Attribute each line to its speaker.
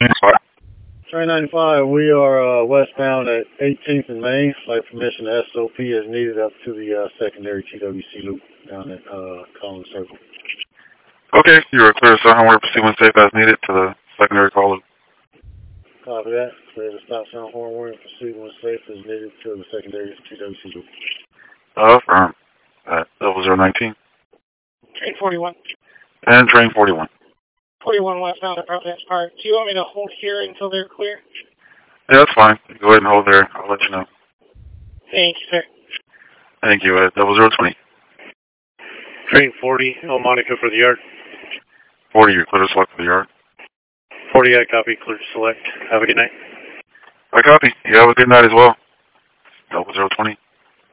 Speaker 1: Train 95, we are westbound at 18th and Main. Flight permission SOP is needed up to the secondary TWC loop down at Collins Circle.
Speaker 2: Okay, you are clear to start homework pursuing safe as needed to the secondary call loop.
Speaker 1: Copy that. Clear to stop sound horn warning proceed when safe is needed to the secondary TWC loop.
Speaker 2: Affirm. At 0019.
Speaker 3: Train 41.
Speaker 2: And train 41.
Speaker 3: 41 westbound at Providence Park. Do you want me to hold here until they're clear?
Speaker 2: Yeah, that's fine. Go ahead and hold there. I'll let you know.
Speaker 3: Thank you, sir.
Speaker 2: Thank you. At 0020.
Speaker 4: Train 40, El Monica for the yard.
Speaker 2: 40, you're clear to select for the yard.
Speaker 4: 40, I copy, clear to select. Have a good night.
Speaker 2: I copy. You have a good night as well. 0020.